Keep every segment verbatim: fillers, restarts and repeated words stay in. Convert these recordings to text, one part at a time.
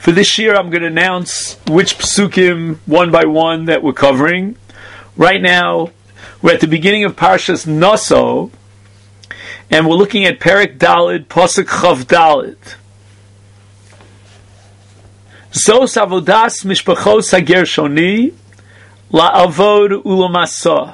For this year, I'm going to announce which psukim, one by one, that we're covering. Right now, we're at the beginning of Parshas Naso, and we're looking at Perek Daled, Pasuk Chav Daled. Zos avodas mishpachos hagershoni la'avod u'lamasa.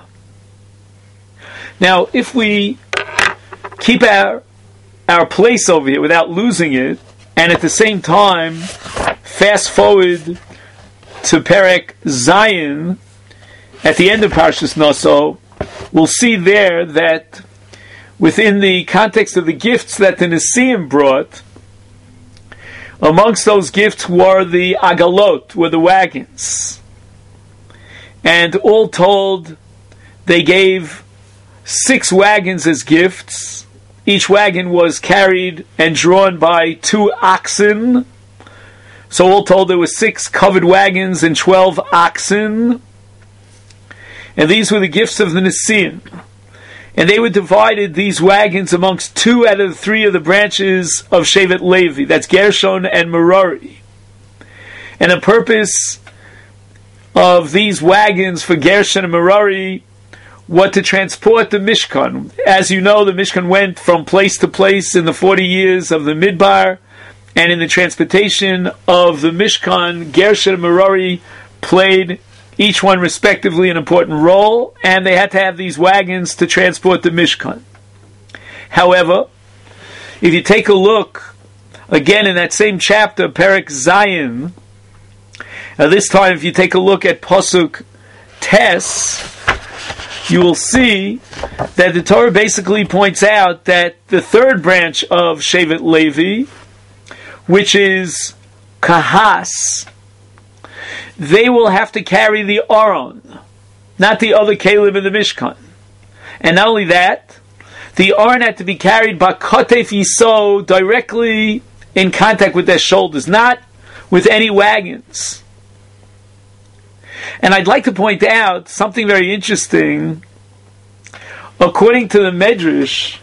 Now, if we keep our our place over here without losing it, and at the same time fast forward to Perek Zayin at the end of Parshas Naso, we'll see there that within the context of the gifts that the Nesiim brought, amongst those gifts were the agalot, were the wagons. And all told, they gave six wagons as gifts. Each wagon was carried and drawn by two oxen. So all told, there were six covered wagons and twelve oxen. And these were the gifts of the Nesiim. And they were divided, these wagons, amongst two out of the three of the branches of Shevet Levi. That's Gershon and Merari. And the purpose of these wagons for Gershon and Merari was to transport the Mishkan. As you know, the Mishkan went from place to place in the forty years of the Midbar. And in the transportation of the Mishkan, Gershon and Merari played each one respectively an important role, and they had to have these wagons to transport the Mishkan. However, if you take a look, again in that same chapter, Perek Zayin, now this time if you take a look at Pasuk Tes, you will see that the Torah basically points out that the third branch of Shevet Levi, which is Kahas, they will have to carry the Aron, not the other Caleb in the Mishkan. And not only that, the Aron had to be carried by Kotef Yiso, directly in contact with their shoulders, not with any wagons. And I'd like to point out something very interesting. According to the Medrash,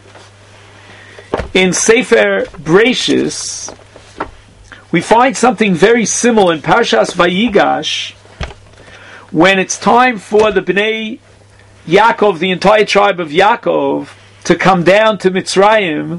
in Sefer Breishis, we find something very similar in Parshas Vayigash, when it's time for the Bnei Yaakov, the entire tribe of Yaakov, to come down to Mitzrayim.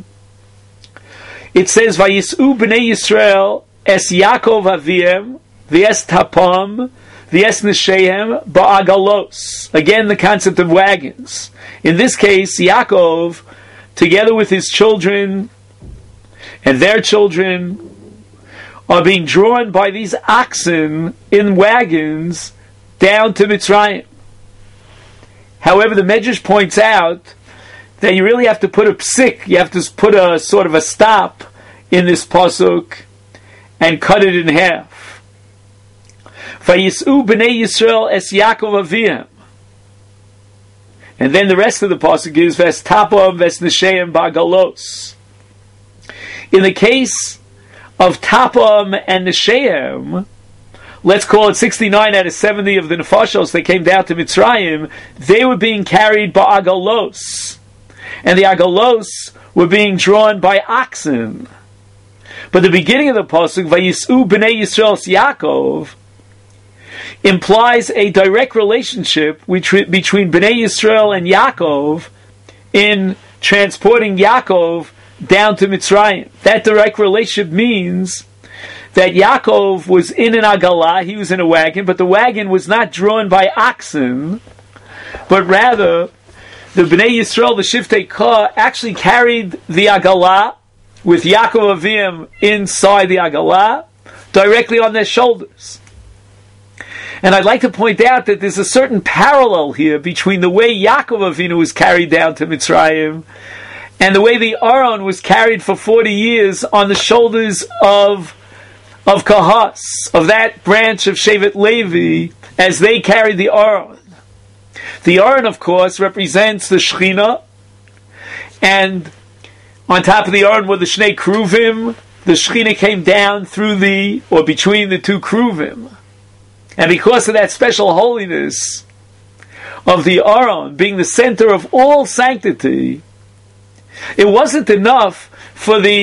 It says, Vayis'u Bnei Yisrael es Yaakov aviem, v'es tapam, v'es neshehem, ba'agalos. Again, the concept of wagons. In this case, Yaakov, together with his children and their children, are being drawn by these oxen in wagons down to Mitzrayim. However, the Medrash points out that you really have to put a psik, you have to put a sort of a stop in this pasuk and cut it in half. Vayis'u b'nei Yisrael es Yaakov aviem. And then the rest of the pasuk is ves tapam ves nesheim ba'galos. In the case of Tapam and Nesheim, let's call it sixty-nine out of seventy of the Nefashos that came down to Mitzrayim, they were being carried by Agalos. And the Agalos were being drawn by oxen. But the beginning of the Pasuk, Vayis'u B'nei Yisrael Yaakov, implies a direct relationship between B'nei Yisrael and Yaakov in transporting Yaakov down to Mitzrayim. That direct relationship means that Yaakov was in an agalah, he was in a wagon, but the wagon was not drawn by oxen, but rather the Bnei Yisrael, the Shiftei Kah, actually carried the agalah with Yaakov Avim inside the agalah, directly on their shoulders. And I'd like to point out that there's a certain parallel here between the way Yaakov Avinu was carried down to Mitzrayim and the way the Aron was carried for forty years on the shoulders of of Kahas, of that branch of Shevet Levi, as they carried the Aron. The Aron, of course, represents the Shechina, and on top of the Aron were the Shnei Kruvim. The Shechina came down through the, or between the two Kruvim. And because of that special holiness of the Aron being the center of all sanctity, it wasn't enough for the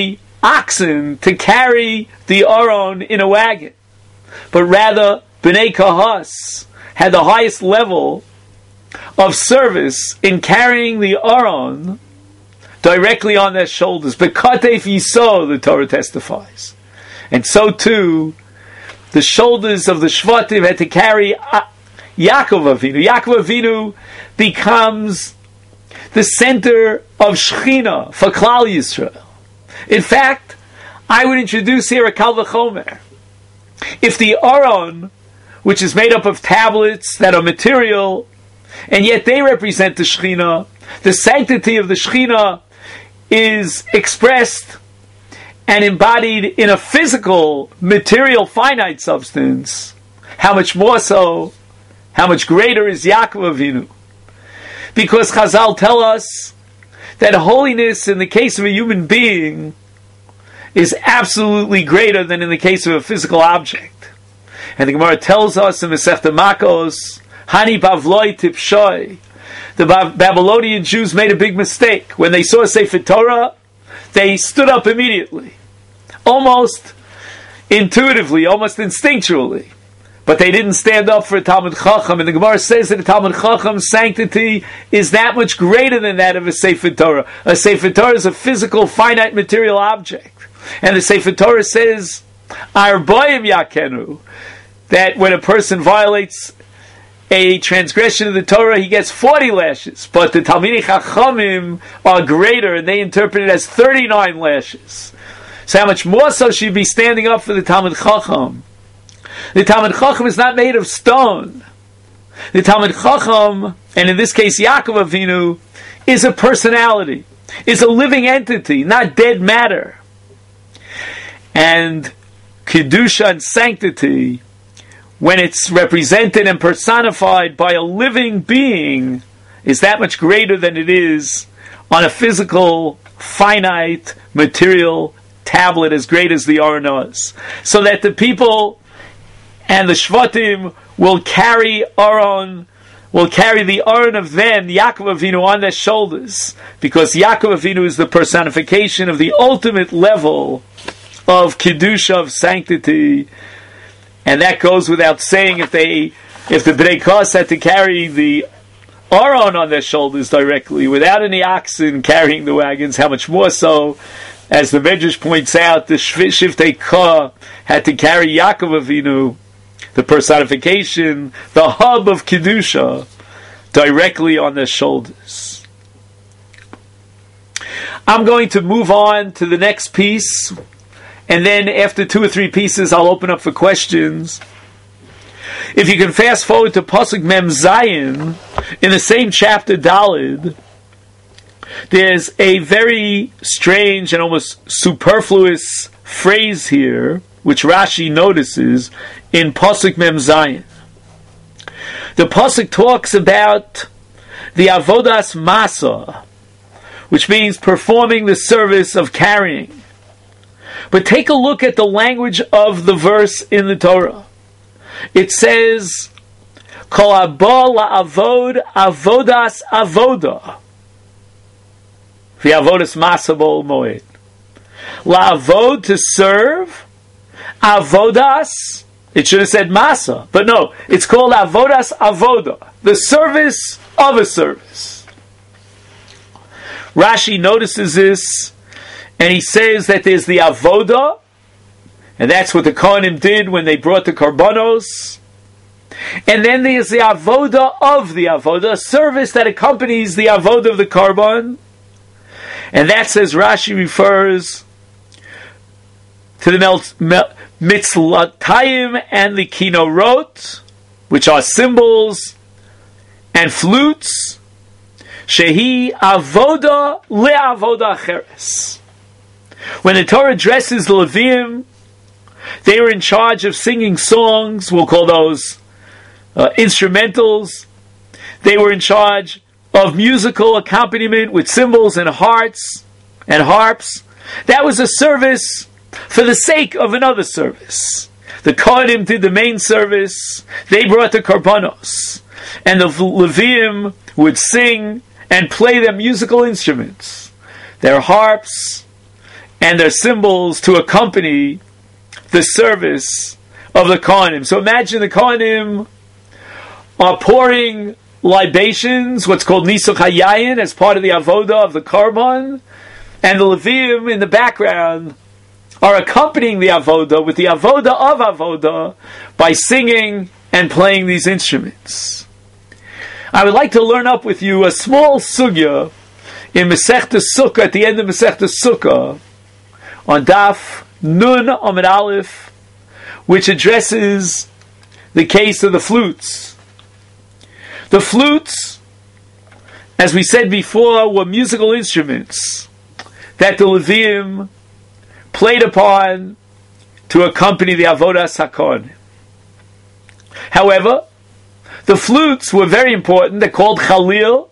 oxen to carry the Aron in a wagon, but rather Bnei Kahas had the highest level of service in carrying the Aron directly on their shoulders. Bekatef Yiso, the Torah testifies. And so too, the shoulders of the Shvatim had to carry Yaakov Avinu. Yaakov Avinu becomes the center of Shechina for Klal Yisrael. In fact, I would introduce here a Kal V'chomer. If the Aron, which is made up of tablets that are material, and yet they represent the Shechina, the sanctity of the Shechina is expressed and embodied in a physical, material, finite substance, how much more so, how much greater is Yaakov Avinu? Because Chazal tell us that holiness in the case of a human being is absolutely greater than in the case of a physical object. And the Gemara tells us in Masechta Makos, Hani Bavloi Tipshoi, the Babylonian Jews made a big mistake. When they saw Sefer Torah, they stood up immediately, almost intuitively, almost instinctually. But they didn't stand up for a Talmud Chacham, and the Gemara says that a Talmud Chacham's sanctity is that much greater than that of a Sefer Torah. A Sefer Torah is a physical, finite, material object. And the Sefer Torah says, Arboim Yakenu, that when a person violates a transgression of the Torah, he gets forty lashes. But the Talmidei Chachamim are greater, and they interpret it as thirty-nine lashes. So how much more so should you be standing up for the Talmud Chacham? The Talmud Chacham is not made of stone. The Talmud Chacham, and in this case Yaakov Avinu, is a personality, is a living entity, not dead matter. And Kedusha and sanctity, when it's represented and personified by a living being, is that much greater than it is on a physical, finite, material tablet as great as the Aron is. So that the people and the Shvatim will carry Aron, will carry the Aron of them, Yaakov Avinu, on their shoulders, because Yaakov Avinu is the personification of the ultimate level of Kedusha, of sanctity. And that goes without saying. If they, if the Bnei Kos had to carry the Aron on their shoulders directly, without any oxen carrying the wagons, how much more so, as the Medrash points out, the Shiftei Ka had to carry Yaakov Avinu, the personification, the hub of Kedusha, directly on their shoulders. I'm going to move on to the next piece, and then after two or three pieces, I'll open up for questions. If you can fast forward to Pasuk Mem Zayin, in the same chapter Dalid, there's a very strange and almost superfluous phrase here, which Rashi notices in Pasuk Mem Zayin. The Pasuk talks about the Avodas Masa, which means performing the service of carrying. But take a look at the language of the verse in the Torah. It says, Kol haba la'avod avodas avoda. V'avodas masa b'ol moed. La'avod, to serve. Avodas, it should have said masa, but no, it's called avodas avoda, the service of a service. Rashi notices this, and he says that there's the avoda, and that's what the Kohanim did when they brought the karbanos. And then there's the avoda of the avoda, a service that accompanies the avoda of the karban. And that, says Rashi, refers to the mel- mel- mitzlatayim and the kinorot, which are cymbals and flutes. Shehi avoda le'avoda acheres. When the Torah addresses the Leviim, they were in charge of singing songs. We'll call those uh, instrumentals. They were in charge of musical accompaniment with cymbals and hearts and harps. That was a service for the sake of another service. The Kohanim did the main service. They brought the karbanos, and the Leviim would sing and play their musical instruments, their harps and their cymbals to accompany the service of the Kohanim. So imagine the Kohanim are pouring libations, what's called Nisuch HaYayin, as part of the avoda of the Karban, and the Levim in the background are accompanying the avoda with the avoda of avoda by singing and playing these instruments. I would like to learn up with you a small sugya in Masechta Sukkah, at the end of Masechta Sukkah, on Daf Nun Amud Aleph, which addresses the case of the flutes. The flutes, as we said before, were musical instruments that the Levim played upon to accompany the Avodas HaKohanim. However, the flutes were very important. They're called Chalil,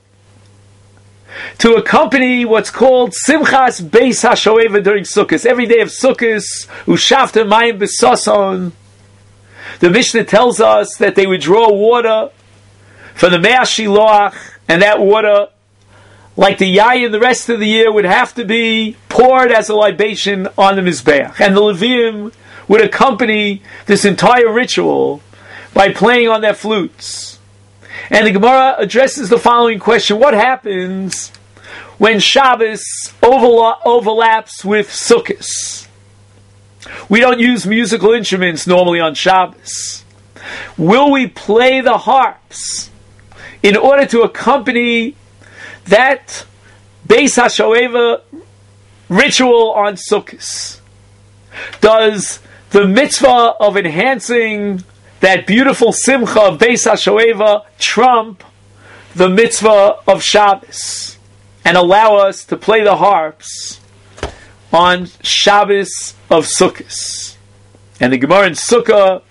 to accompany what's called Simchas Beis HaShoeva during Sukkot. Every day of Sukkot, Ushavta Mayim B'Sason, the Mishnah tells us that they would draw water from the Mei HaShiloach, and that water, like the yayin the rest of the year, would have to be poured as a libation on the Mizbeach. And the Levim would accompany this entire ritual by playing on their flutes. And the Gemara addresses the following question: what happens when Shabbos overla- overlaps with Sukkot? We don't use musical instruments normally on Shabbos. Will we play the harps in order to accompany that Beis HaShoeva ritual on Sukkot? Does the mitzvah of enhancing that beautiful simcha of Beis HaShoeva trump the mitzvah of Shabbos and allow us to play the harps on Shabbos of Sukkot? And the Gemara in Sukkah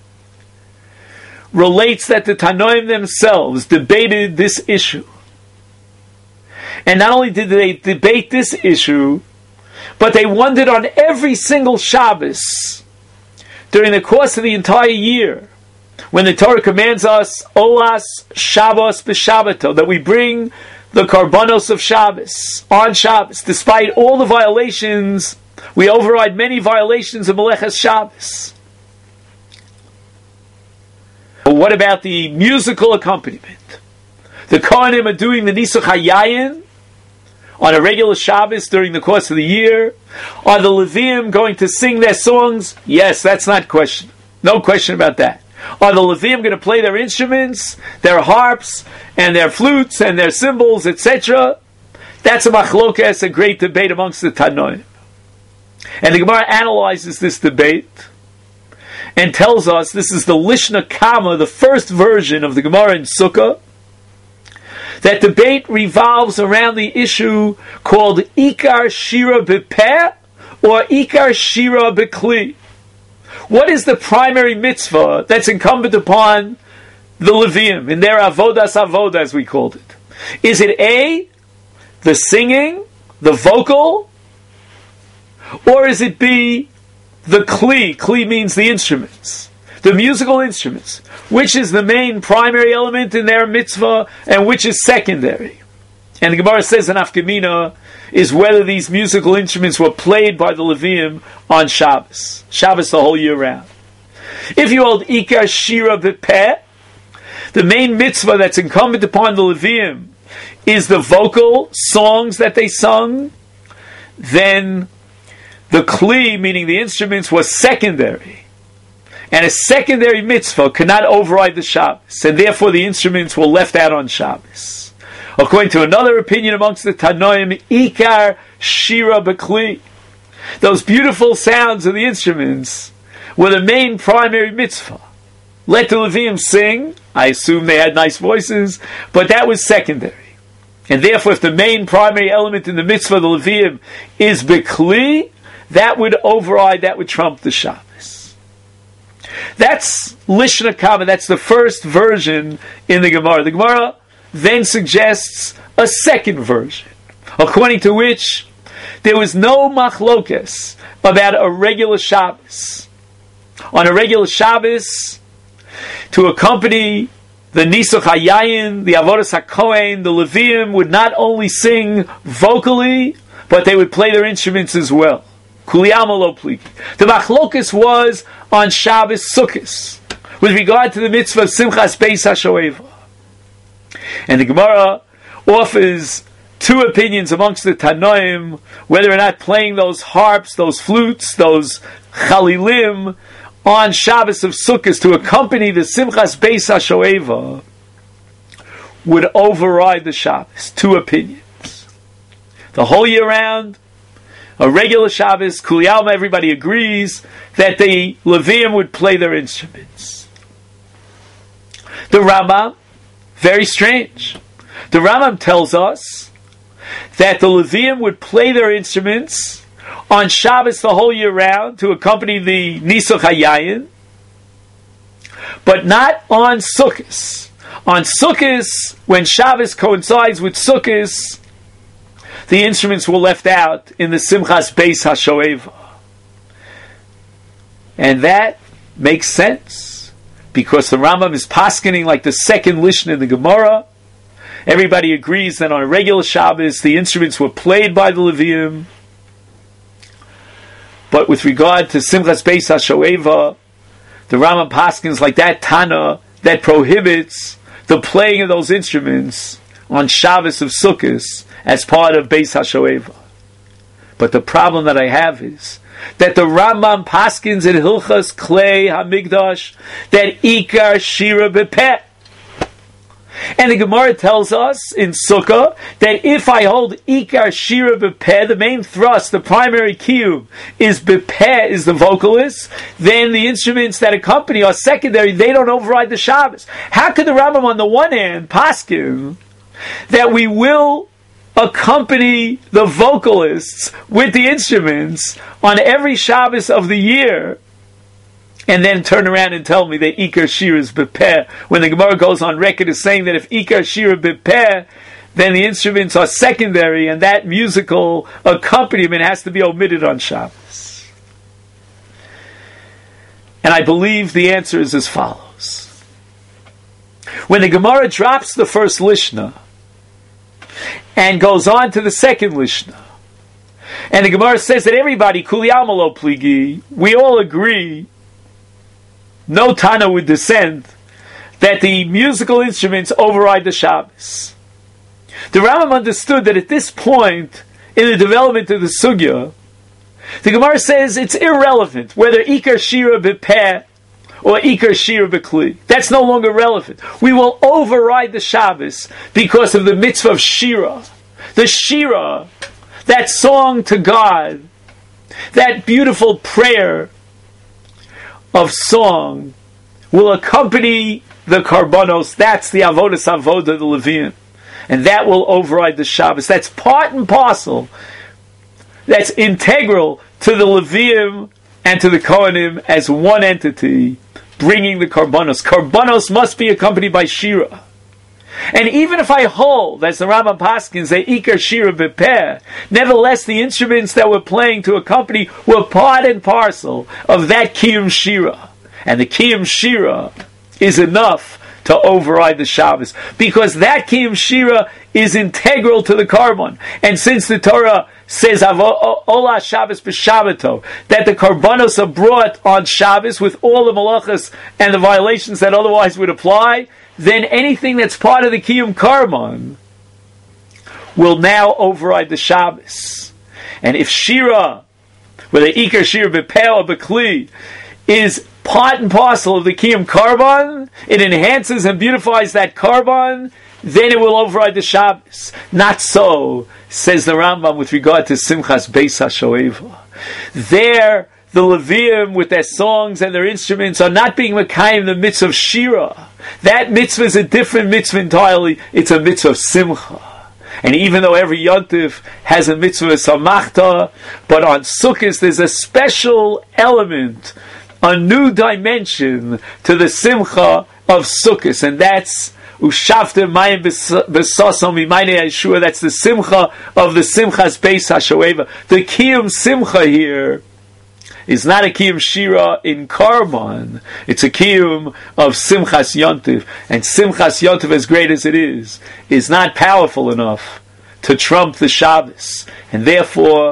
relates that the Tanoim themselves debated this issue. And not only did they debate this issue, but they wondered on every single Shabbos during the course of the entire year, when the Torah commands us, Olas Shabbos b'Shabbato, that we bring the Karbanos of Shabbos on Shabbos. Despite all the violations, we override many violations of Meleches Shabbos. But what about the musical accompaniment? The Kohanim are doing the Nisuch HaYayin on a regular Shabbos during the course of the year. Are the Levim going to sing their songs? Yes, that's not question. No question about that. Are the Levim going to play their instruments, their harps, and their flutes, and their cymbals, et cetera? That's a machlokas, a great debate amongst the Tanoim. And the Gemara analyzes this debate and tells us, this is the Lishna Kama, the first version of the Gemara in Sukkah, that debate revolves around the issue called Ikar Shira B'Peh or Ikar Shira B'Kli. What is the primary mitzvah that's incumbent upon the Levim in their avodas avoda, as we called it? Is it A, the singing, the vocal, or is it B, the Kli? Kli means the instruments, the musical instruments. Which is the main primary element in their mitzvah, and which is secondary? And the Gemara says in Afkamina is whether these musical instruments were played by the Levim on Shabbos. Shabbos the whole year round. If you hold Ikar Shira B'Peh, the main mitzvah that's incumbent upon the Levim is the vocal songs that they sung, then the Kli, meaning the instruments, was secondary. And a secondary mitzvah cannot override the Shabbos, and therefore the instruments were left out on Shabbos. According to another opinion amongst the Tanoim, Ikar Shira B'Kli, those beautiful sounds of the instruments were the main primary mitzvah. Let the Levim sing. I assume they had nice voices, but that was secondary. And therefore, if the main primary element in the mitzvah of the Levim is B'Kli, that would override, that would trump the Shabbos. That's Lishna Kama, that's the first version in the Gemara. The Gemara then suggests a second version, according to which there was no machlokas about a regular Shabbos. On a regular Shabbos, to accompany the Nisuch HaYayin, the Avodas HaKohen, the Levim would not only sing vocally, but they would play their instruments as well. Kuliyama lo pligi. The machlokus was on Shabbos Sukkos with regard to the mitzvah of Simchas Beis HaShoeva. And the Gemara offers two opinions amongst the Tanoim, whether or not playing those harps, those flutes, those chalilim on Shabbos of Sukkot to accompany the Simchas Beis HaShoeva would override the Shabbos. Two opinions. The whole year round, a regular Shabbos, Kuli Alma, everybody agrees that the Levium would play their instruments. The Rambam, very strange. The Rambam tells us that the Levium would play their instruments on Shabbos the whole year round to accompany the Nisuch HaYayin, but not on Sukkos. On Sukkos, when Shabbos coincides with Sukkos, the instruments were left out in the Simchas Beis HaShoeva. And that makes sense, because the Rambam is paskening like the second Lishna in the Gemara. Everybody agrees that on a regular Shabbos, the instruments were played by the Levium. But with regard to Simchas Beis HaShoeva, the Rambam paskins like that Tana that prohibits the playing of those instruments on Shabbos of Sukkos as part of Beis HaShoeva. But the problem that I have is that the Rambam paskins in Hilchas Klei HaMikdash that Ikar Shira Bepeh. And the Gemara tells us in Sukkah that if I hold Ikar Shira Bepeh, the main thrust, the primary kiyum, is Bepeh, is the vocalist, then the instruments that accompany are secondary, they don't override the Shabbos. How could the Rambam on the one hand paskin that we will accompany the vocalists with the instruments on every Shabbos of the year, and then turn around and tell me that Ikar Shira is Bepeh, when the Gemara goes on record as saying that if Ikar Shira Bepeh, then the instruments are secondary, and that musical accompaniment has to be omitted on Shabbos? And I believe the answer is as follows. When the Gemara drops the first Lishna, and goes on to the second Lishna, and the Gemara says that everybody, Kuli Alma lo pligi, we all agree, no Tana would dissent, that the musical instruments override the Shabbos. The Rambam understood that at this point in the development of the Sugya, the Gemara says it's irrelevant whether Ikar Shira Bepeh or Ikar Shira B'Kli. That's no longer relevant. We will override the Shabbos because of the mitzvah of Shira. The Shira, that song to God, that beautiful prayer of song, will accompany the Karbanos. That's the Avodas Avodah, the Levian. And that will override the Shabbos. That's part and parcel. That's integral to the Levium and to the Kohanim as one entity, bringing the Karbanos. Karbanos must be accompanied by Shira. And even if I hold, as the Rambam Paskins, that Ikar Shira Bepeh, nevertheless the instruments that we're playing to accompany were part and parcel of that Kiyum Shira. And the Kiyum Shira is enough to override the Shabbos, because that Kiyum Shira is integral to the Karban. And since the Torah says Ola Shabbos b'Shabbato, that the Karbanos are brought on Shabbos with all the malachas and the violations that otherwise would apply, then anything that's part of the Kiyum Karban will now override the Shabbos. And if Shira, whether Ikar Shira Bepeh or B'Kli, is part and parcel of the Kiyum Karban, it enhances and beautifies that Karban, then it will override the Shabbos. Not so, says the Rambam with regard to Simchas Beis HaShoeva. There, the Levium with their songs and their instruments are not being Mekayim the mitzvah of Shira. That mitzvah is a different mitzvah entirely. It's a mitzvah of Simcha. And even though every Yontif has a mitzvah of Samachta, but on Sukkot there's a special element, a new dimension to the Simcha of Sukkot, and that's Ushavte Mayim Besasom Imayne Yeshua. That's the Simcha of the Simchas Beis HaShoeva. The Kiyum Simcha here is not a Kiyum Shira in Karban. It's a Kiyum of Simchas Yontiv. And Simchas Yontiv, as great as it is, is not powerful enough to trump the Shabbos. And therefore,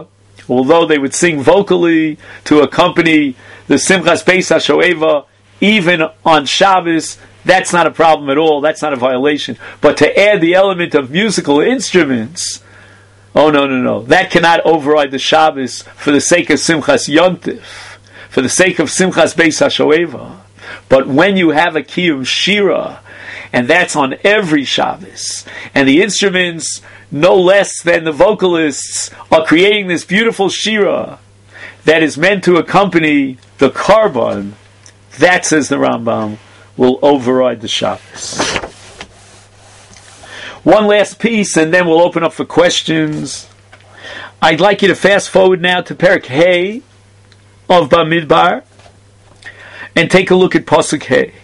although they would sing vocally to accompany the Simchas Beis HaShoeva, even on Shabbos, that's not a problem at all. That's not a violation. But to add the element of musical instruments, oh no, no, no. That cannot override the Shabbos for the sake of Simchas Yontif, for the sake of Simchas Beis HaShoeva. But when you have a Kiyum Shira, and that's on every Shabbos, and the instruments, no less than the vocalists, are creating this beautiful Shira that is meant to accompany the Karban, that, says the Rambam, will override the Shabbos. One last piece, and then we'll open up for questions. I'd like you to fast forward now to Perek Hey of Bamidbar, and take a look at Pasuk Hey.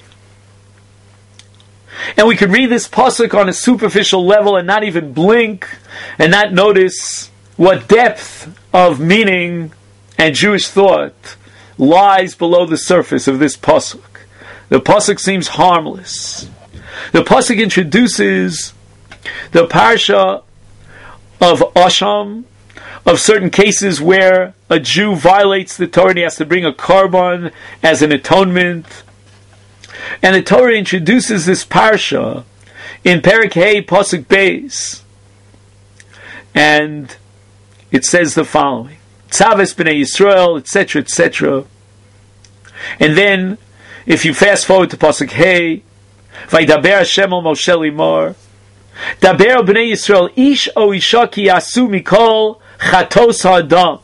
And we could read this pasuk on a superficial level and not even blink and not notice what depth of meaning and Jewish thought lies below the surface of this pasuk. The pasuk seems harmless. The pasuk introduces the parsha of Asham, of certain cases where a Jew violates the Torah and he has to bring a korban as an atonement. And the Torah introduces this parsha in Perek Hey Pasuk Beis, and it says the following: Tzaves b'nei Yisrael, et cetera, et cetera. And then, if you fast forward to Pasuk Hey, Vaydaber Hashem el Moshe limor, Daber b'nei Yisrael ish o isha ki yasu mikol chatos ha'adam.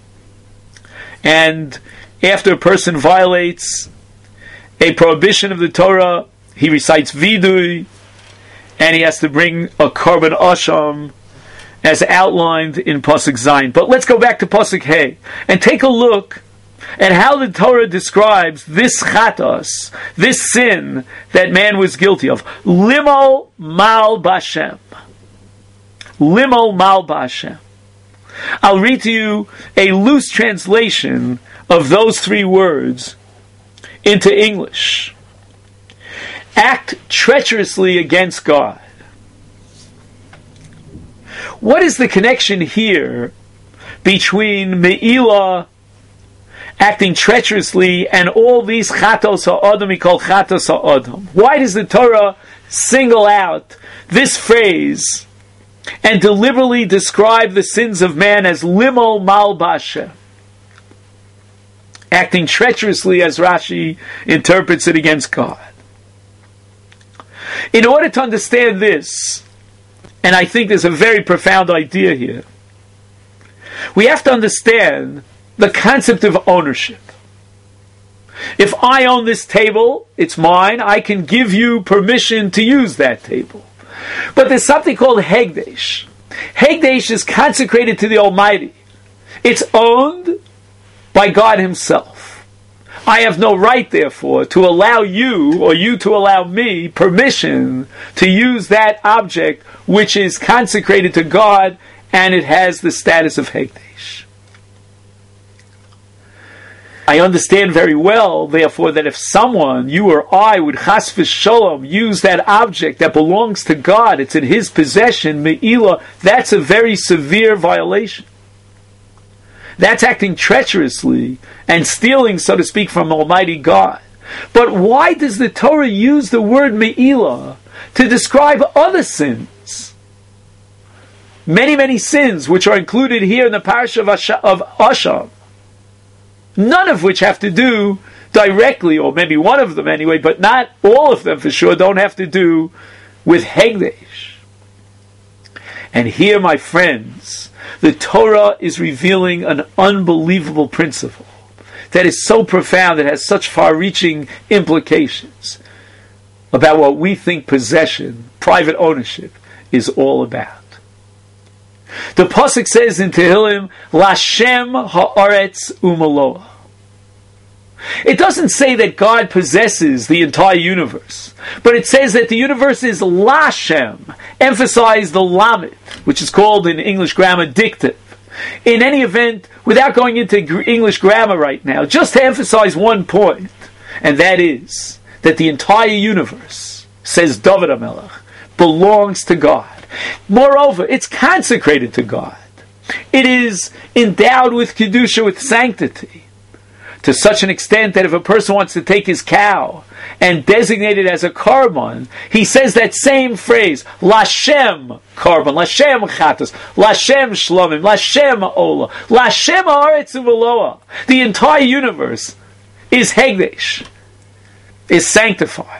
And after a person violates a prohibition of the Torah, he recites vidui, and he has to bring a korban asham as outlined in Pasuk Zayin. But let's go back to Pasuk Hey and take a look at how the Torah describes this chatos, this sin that man was guilty of. Limo mal b'Hashem. Limo mal b'Hashem. I'll read to you a loose translation of those three words into English. Act treacherously against God. What is the connection here between Me'ilah, acting treacherously, and all these chatos ha'adam we call chatos ha'adam? Why does the Torah single out this phrase and deliberately describe the sins of man as limo mal b'Hashem? Acting treacherously, as Rashi interprets it, against God. In order to understand this, and I think there's a very profound idea here, we have to understand the concept of ownership. If I own this table, it's mine, I can give you permission to use that table. But there's something called Hegdesh. Hegdesh is consecrated to the Almighty. It's owned by God Himself. I have no right, therefore, to allow you, or you to allow me, permission to use that object which is consecrated to God, and it has the status of Hekdesh. I understand very well, therefore, that if someone, you or I, would chas v'sholom use that object that belongs to God, it's in His possession, me'ilah, that's a very severe violation. That's acting treacherously and stealing, so to speak, from Almighty God. But why does the Torah use the word me'ilah to describe other sins? Many, many sins which are included here in the parasha of, Asha, of Asham. None of which have to do directly, or maybe one of them anyway, but not all of them for sure, don't have to do with Hegdesh. And here, my friends, the Torah is revealing an unbelievable principle that is so profound, it has such far-reaching implications about what we think possession, private ownership, is all about. The Pasuk says in Tehillim, Lashem ha'aretz umaloah. It doesn't say that God possesses the entire universe, but it says that the universe is Lashem. Emphasize the lamed, which is called in English grammar dictive. In any event, without going into English grammar right now, just to emphasize one point, and that is that the entire universe, says David HaMelech, belongs to God. Moreover, it's consecrated to God. It is endowed with kedusha, with sanctity, to such an extent that if a person wants to take his cow and designate it as a korban, he says that same phrase, Lashem korban, Lashem chatos, Lashem shlomim, Lashem ola, Lashem haaretz u'veloah. The entire universe is hegdesh, is sanctified.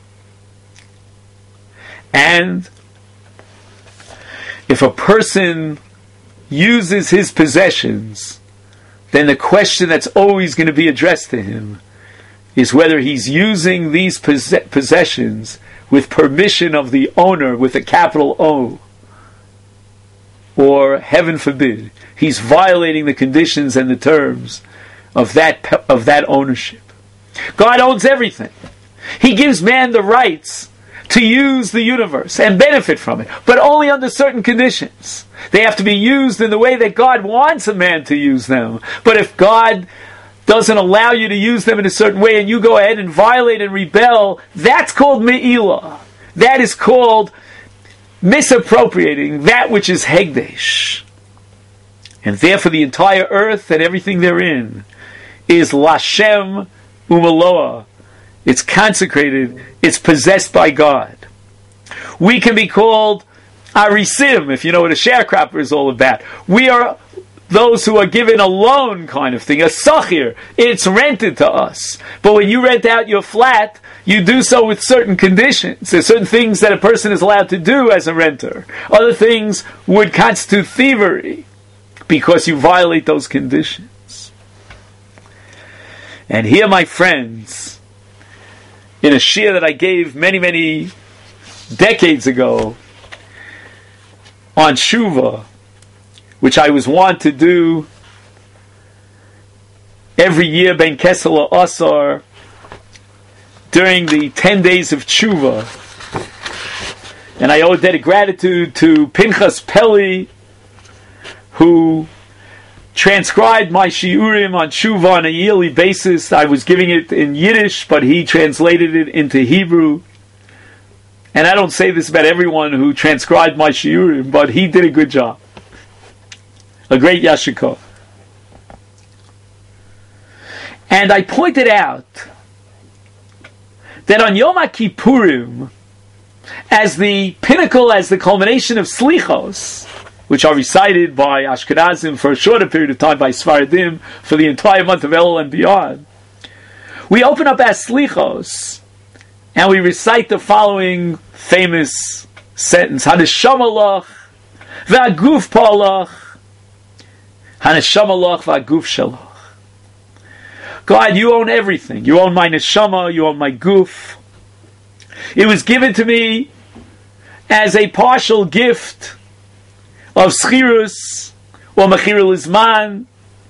And if a person uses his possessions, then the question that's always going to be addressed to him is whether he's using these poss- possessions with permission of the owner with a capital O, or, heaven forbid, he's violating the conditions and the terms of that of that ownership. God owns everything. He gives man the rights to use the universe and benefit from it, but only under certain conditions. They have to be used in the way that God wants a man to use them. But if God doesn't allow you to use them in a certain way and you go ahead and violate and rebel, that's called me'ilah. That is called misappropriating that which is hegdesh. And therefore the entire earth and everything therein is Lashem U'Meloah. It's consecrated, it's possessed by God. We can be called Arisim, if you know what a sharecropper is all about. We are those who are given a loan kind of thing, a sachir. It's rented to us. But when you rent out your flat, you do so with certain conditions. There's certain things that a person is allowed to do as a renter. Other things would constitute thievery because you violate those conditions. And here, my friends, in a shir that I gave many, many decades ago on Shuvah, which I was wont to do every year, Ben Kesel Asar, during the ten days of Tshuva. And I owe a debt of gratitude to Pinchas Peli, who transcribed my shiurim on Tshuva on a yearly basis. I was giving it in Yiddish, but he translated it into Hebrew. And I don't say this about everyone who transcribed my shiurim, but he did a good job. A great yashikah. And I pointed out that on Yom Kippurim, as the pinnacle, as the culmination of slichos, which are recited by Ashkenazim for a shorter period of time, by Sfaradim for the entire month of Elul and beyond, we open up our slichos and we recite the following famous sentence: Haneshama lach v'aguf palach, Haneshama lach v'aguf shalach. God, you own everything. You own my neshama, you own my guf. It was given to me as a partial gift of schirus or mechirul izman.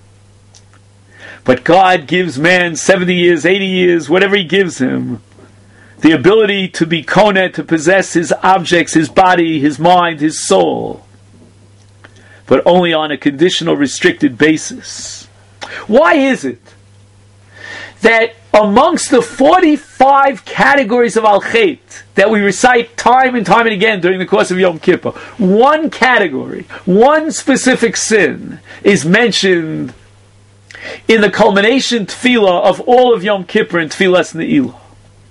But God gives man seventy years, eighty years, whatever He gives him, the ability to be koneh, to possess his objects, his body, his mind, his soul, but only on a conditional, restricted basis. Why is it that amongst the forty-five categories of al-chet that we recite time and time and again during the course of Yom Kippur, one category, one specific sin is mentioned in the culmination tefillah of all of Yom Kippur in Tefillas Ne'ilah?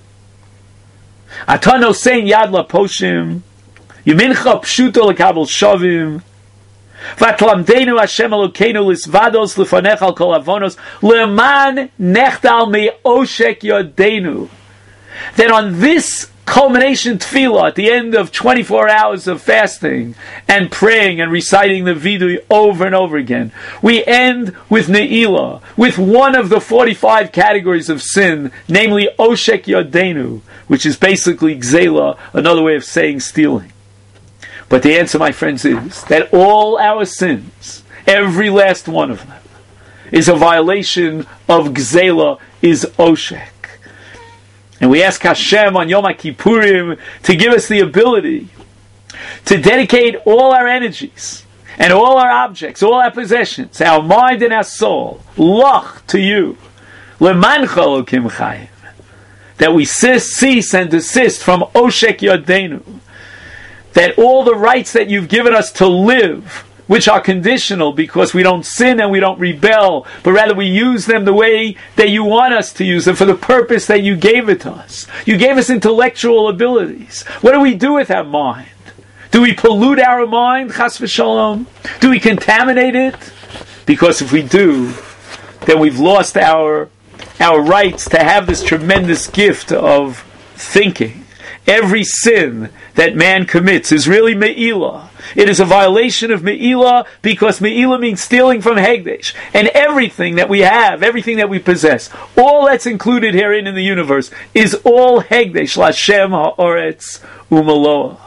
Atano sein yad laposhim, Yemincha pshuto lekabel shavim, Vatlamdenu Hashem Elokeinu lisvados lefanech al kol avonos leman nechtal me'oshek yodenu. That on this culmination tefillah at the end of twenty-four hours of fasting and praying and reciting the vidui over and over again, we end with ne'ilah, with one of the forty-five categories of sin, namely oshek yodenu, which is basically gzela, another way of saying stealing. But the answer, my friends, is that all our sins, every last one of them, is a violation of Gzela, is Oshek. And we ask Hashem on Yom Kippurim to give us the ability to dedicate all our energies and all our objects, all our possessions, our mind and our soul, Lach, to you, Lemancha Elokim Chayim, that we cease and desist from Oshek Yodenu, that all the rights that you've given us to live which are conditional because we don't sin and we don't rebel, but rather we use them the way that you want us to use them for the purpose that you gave it to us. You gave us intellectual abilities. What do we do with our mind? Do we pollute our mind, chas v'shalom? Do we contaminate it? Because if we do, then we've lost our, our rights to have this tremendous gift of thinking. Every sin that man commits is really me'ilah. It is a violation of me'ilah because me'ilah means stealing from Hegdesh. And everything that we have, everything that we possess, all that's included herein in the universe is all Hegdesh, Lashem ha'oretz umaloah.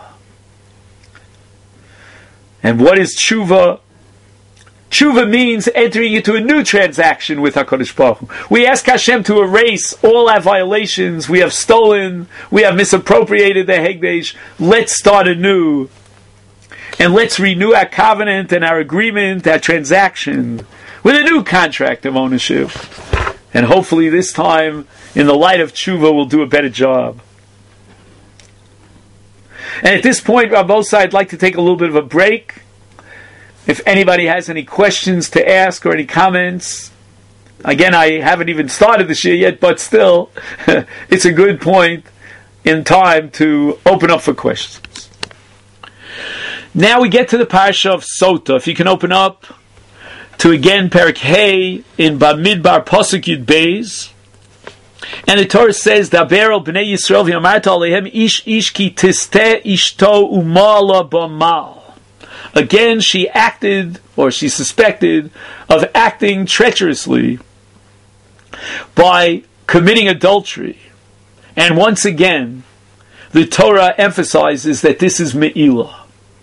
And what is tshuva? Tshuva means entering into a new transaction with HaKadosh Baruch Hu. We ask Hashem to erase all our violations. We have stolen, we have misappropriated the Hegdesh. Let's start anew. And let's renew our covenant and our agreement, our transaction, with a new contract of ownership. And hopefully this time, in the light of tshuva, we'll do a better job. And at this point, Rabosai, I'd like to take a little bit of a break. If anybody has any questions to ask or any comments, again, I haven't even started the shir yet, but still, it's a good point in time to open up for questions. Now we get to the parasha of Sota. If you can open up to again Perek Hey in Bamidbar Pasuk Yud Beis, and the Torah says, "Daber al bnei Yisrael v'yamarta alehem ish ish ki tisteh ishto umala b'mal." Again, she acted, or she suspected, of acting treacherously by committing adultery. And once again, the Torah emphasizes that this is me'ilah.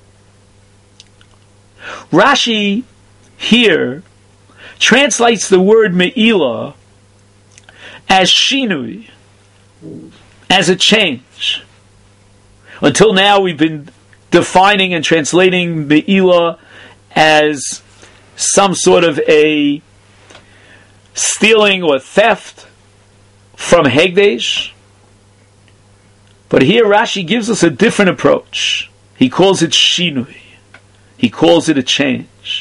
Rashi here translates the word me'ilah as shinui, as a change. Until now, we've been defining and translating me'ilah as some sort of a stealing or theft from Hegdesh. But here Rashi gives us a different approach. He calls it shinui. He calls it a change.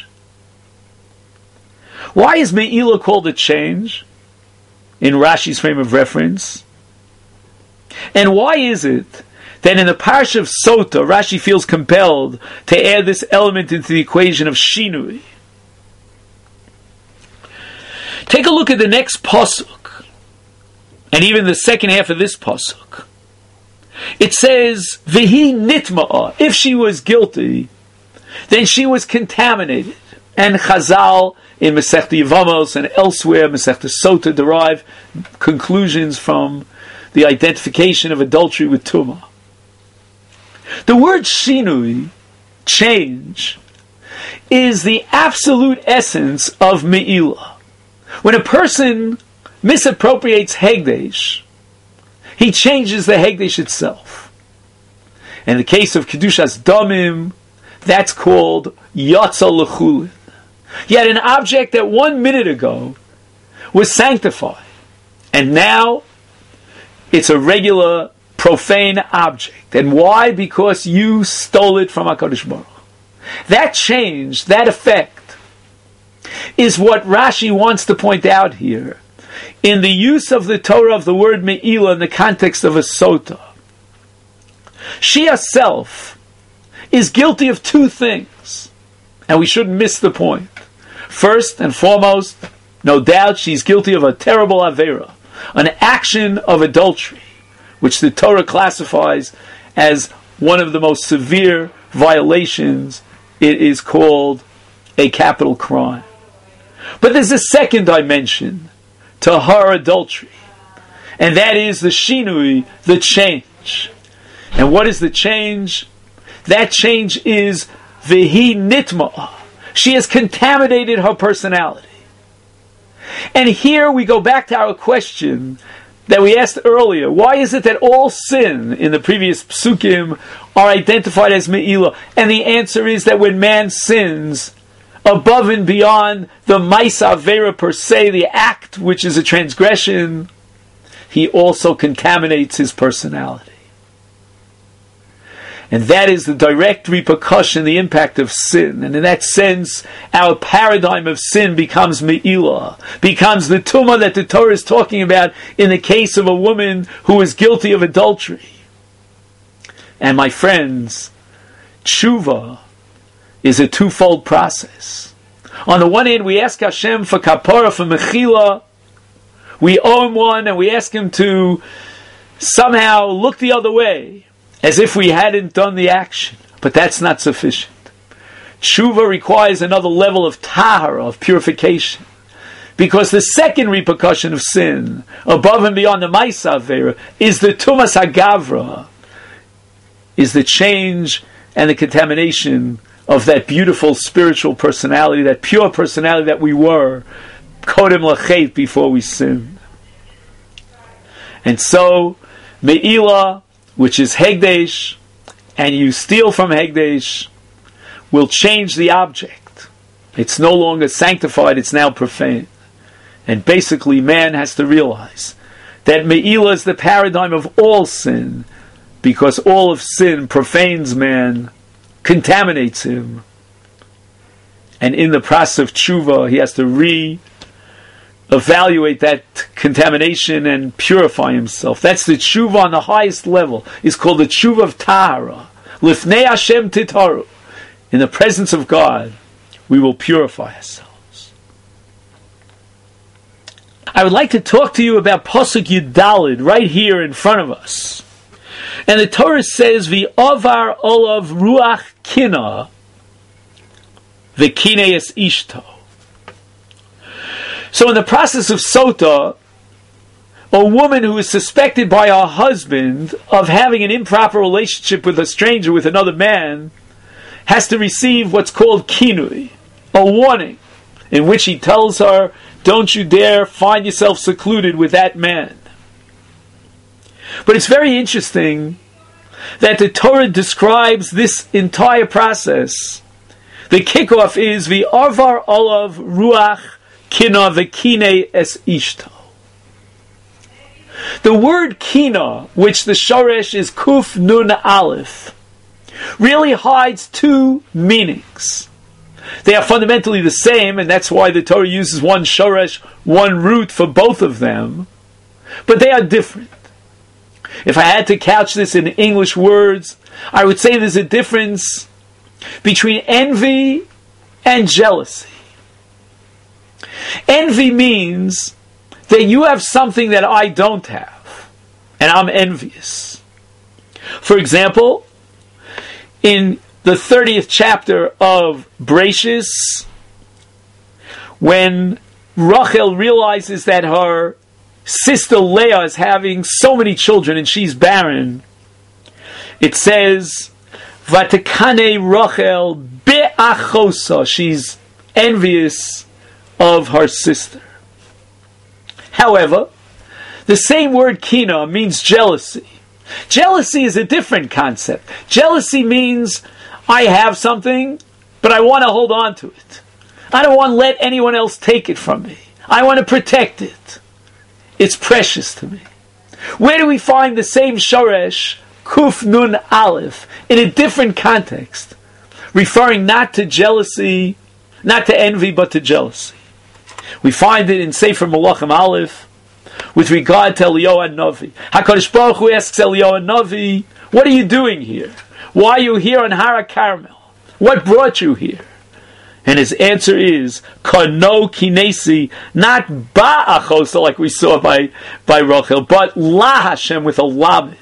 Why is me'ilah called a change in Rashi's frame of reference? And why is it that in the Parsha of Sota, Rashi feels compelled to add this element into the equation of shinui? Take a look at the next pasuk, and even the second half of this pasuk. It says, "V'hi nitma'a." If she was guilty, then she was contaminated. And Chazal in Masechta Yevamos and elsewhere, Masechta Sota, derive conclusions from the identification of adultery with Tumah. The word shinui, change, is the absolute essence of me'ilah. When a person misappropriates Hegdesh, he changes the Hegdesh itself. In the case of Kedushas Damim, that's called Yatsa L'chulin. Yet an object that one minute ago was sanctified, and now it's a regular profane object. And why? Because you stole it from HaKadosh Baruch Hu. That change, that effect, is what Rashi wants to point out here in the use of the Torah of the word me'ilah in the context of a sota. She herself is guilty of two things, and we shouldn't miss the point. First and foremost, no doubt she's guilty of a terrible avera, an action of adultery, which the Torah classifies as one of the most severe violations. It is called a capital crime. But there's a second dimension to her adultery, and that is the shinui, the change. And what is the change? That change is v'hi nitma'a. She has contaminated her personality. And here we go back to our question that we asked earlier. Why is it that all sin in the previous psukim are identified as me'ilah? And the answer is that when man sins above and beyond the ma'isa avera per se, the act which is a transgression, he also contaminates his personality. And that is the direct repercussion, the impact of sin. And in that sense, our paradigm of sin becomes me'ilah, becomes the tumah that the Torah is talking about in the case of a woman who is guilty of adultery. And my friends, tshuva is a twofold process. On the one hand, we ask Hashem for kapara, for mechila. We owe Him one, and we ask Him to somehow look the other way, as if we hadn't done the action. But that's not sufficient. Tshuva requires another level of tahara, of purification. Because the second repercussion of sin, above and beyond the Maisa Avera, is the Tumas HaGavra, is the change and the contamination of that beautiful spiritual personality, that pure personality that we were, Kodem Lachet, before we sinned. And so, Me'ilah, which is Hegdesh, and you steal from Hegdesh, will change the object. It's no longer sanctified, it's now profane. And basically man has to realize that Me'ilah is the paradigm of all sin, because all of sin profanes man, contaminates him. And in the process of tshuva, he has to re-evaluate that contamination and purify himself. That's the tshuva on the highest level. It's called the tshuva of tahara. Lifnei Hashem titaru. In the presence of God, we will purify ourselves. I would like to talk to you about Pasuk Yudalid right here in front of us. And the Torah says, V'ovar olav ruach kina v'kineis ishto. So in the process of sota, a woman who is suspected by her husband of having an improper relationship with a stranger, with another man, has to receive what's called kinui, a warning, in which he tells her, don't you dare find yourself secluded with that man. But it's very interesting that the Torah describes this entire process. The kickoff is V'arvar olav ruach kina v'kine es ishto. The word kina, which the shoresh is kuf nun aleph, really hides two meanings. They are fundamentally the same, and that's why the Torah uses one shoresh, one root for both of them, but they are different. If I had to couch this in English words, I would say there's a difference between envy and jealousy. Envy means that you have something that I don't have, and I'm envious. For example, in the thirtieth chapter of Breshis, when Rachel realizes that her sister Leah is having so many children and she's barren, it says, Vatekane Rachel be'achosa, she's envious of her sister. However, the same word kina means jealousy. Jealousy is a different concept. Jealousy means I have something, but I want to hold on to it. I don't want to let anyone else take it from me. I want to protect it. It's precious to me. Where do we find the same shoresh, kuf nun aleph, in a different context, referring not to jealousy, not to envy, but to jealousy? We find it in Sefer Malachim Aleph, with regard to Eliyahu Navi. HaKadosh Baruch Hu asks Eliyahu Navi, what are you doing here? Why are you here on Har HaKarmel? What brought you here? And his answer is, Kano kinesi, not ba'achosa, like we saw by, by Rachel, but la Hashem, with a lamed.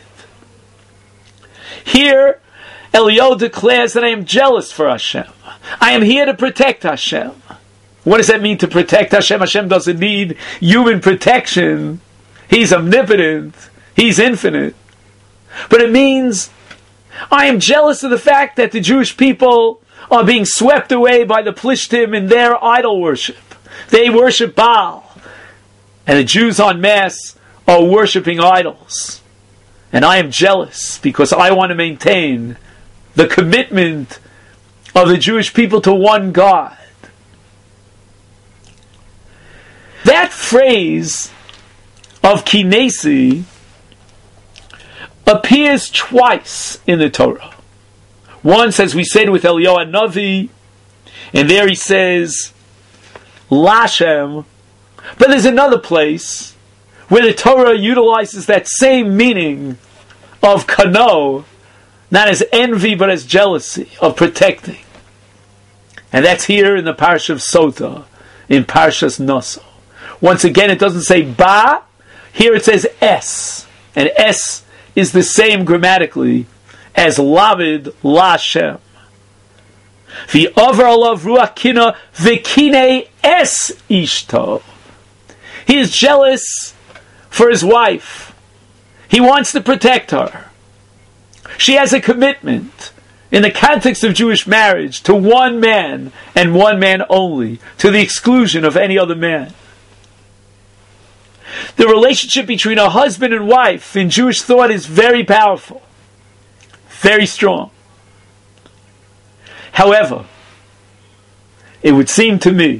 Here, Eliyahu declares that I am jealous for Hashem. I am here to protect Hashem. What does that mean, to protect Hashem? Hashem doesn't need human protection. He's omnipotent. He's infinite. But it means I am jealous of the fact that the Jewish people are being swept away by the Plishtim in their idol worship. They worship Baal. And the Jews en masse are worshipping idols. And I am jealous because I want to maintain the commitment of the Jewish people to one God. That phrase of kinesi appears twice in the Torah. Once, as we said with Eliyahu Navi, and there he says, Lashem. But there's another place where the Torah utilizes that same meaning of kano, not as envy, but as jealousy, of protecting. And that's here in the Parsha of Sota, in Parshas Naso. Once again, it doesn't say ba, here it says es. And es is the same grammatically as lavid lashem. V'over alav ruach kina v'kine es ishto. He is jealous for his wife. He wants to protect her. She has a commitment in the context of Jewish marriage to one man and one man only, to the exclusion of any other man. The relationship between a husband and wife in Jewish thought is very powerful, very strong. However, it would seem to me,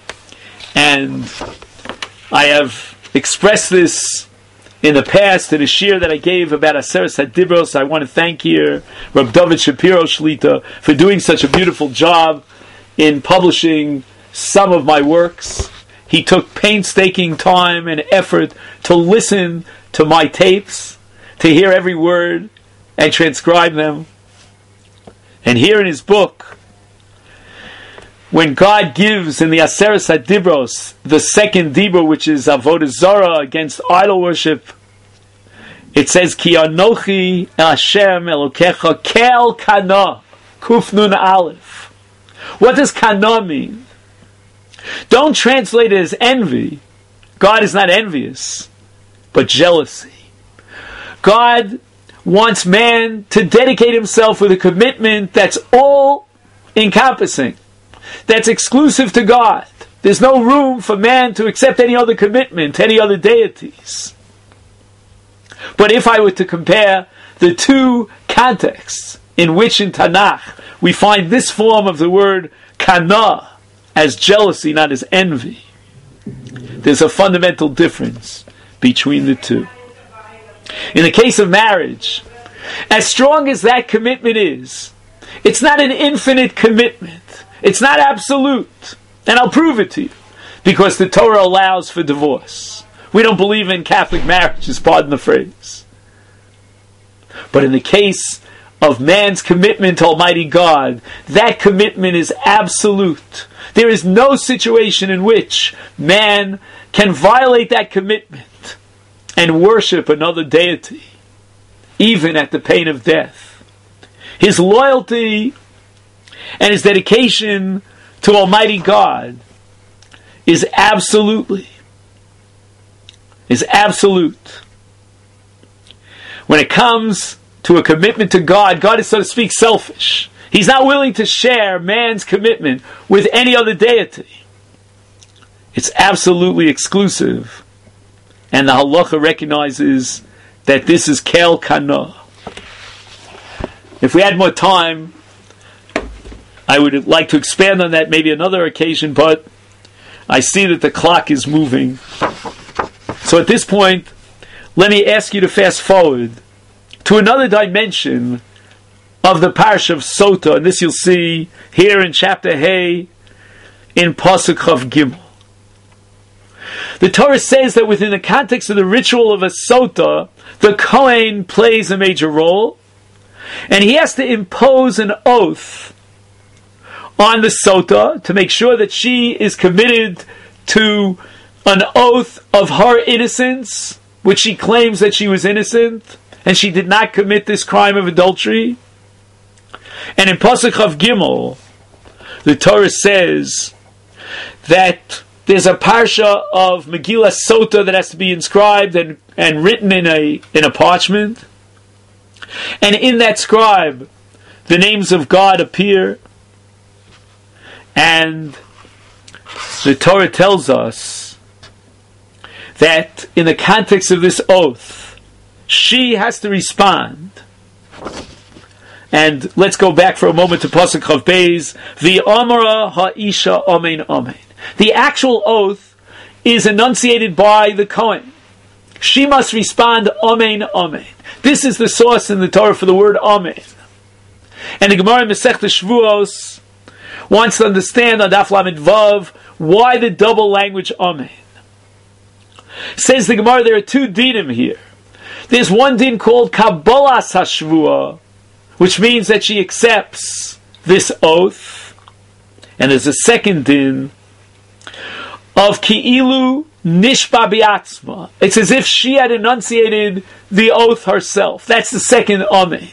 and I have expressed this in the past in a shir that I gave about Aseres HaDibros. I want to thank here Rab David Shapiro Shlita for doing such a beautiful job in publishing some of my works. He took painstaking time and effort to listen to my tapes, to hear every word and transcribe them. And here in his book, when God gives in the Aseres HaDibros the second dibur, which is Avodah Zarah, against idol worship, it says, Ki anochi Hashem Elokecha kel kana, Kuf Nun Aleph. What does kana mean? Don't translate it as envy. God is not envious, but jealousy. God wants man to dedicate himself with a commitment that's all encompassing, that's exclusive to God. There's no room for man to accept any other commitment, any other deities. But if I were to compare the two contexts in which in Tanakh we find this form of the word kana as jealousy, not as envy, there's a fundamental difference between the two. In the case of marriage, as strong as that commitment is, it's not an infinite commitment. It's not absolute. And I'll prove it to you. Because the Torah allows for divorce. We don't believe in Catholic marriages, pardon the phrase. But in the case of man's commitment to Almighty God, that commitment is absolute. There is no situation in which man can violate that commitment and worship another deity, even at the pain of death. His loyalty and his dedication to Almighty God is absolutely, is absolute. When it comes to a commitment to God, God is, so to speak, selfish. He's not willing to share man's commitment with any other deity. It's absolutely exclusive. And the halacha recognizes that this is kel kana. If we had more time, I would like to expand on that maybe another occasion, but I see that the clock is moving. So at this point, let me ask you to fast forward to another dimension of the Parsha of Sota, and this you'll see here in chapter Hey, in Pasuk Chav Gimel. The Torah says that within the context of the ritual of a Sota, the Kohen plays a major role, and he has to impose an oath on the Sota to make sure that she is committed to an oath of her innocence, which she claims that she was innocent, and she did not commit this crime of adultery. And in Pasuk Chav Gimel, the Torah says that there's a parsha of Megillah Sota that has to be inscribed and, and written in a in a parchment. And in that scribe, the names of God appear. And the Torah tells us that in the context of this oath, she has to respond. And let's go back for a moment to Pasuk Chav Beis. V'amara ha'isha amen amen. The actual oath is enunciated by the Kohen. She must respond amen amen. This is the source in the Torah for the word amen. And the Gemara in Masechta Shvuos wants to understand on Daf Lamed Vav why the double language Amen. Says the Gemara, there are two dinim here. There's one din called Kabbalas HaShvuah, which means that she accepts this oath. And there's a second din of Ki'ilu Nishba Bi'atzma. It's as if she had enunciated the oath herself. That's the second Amen.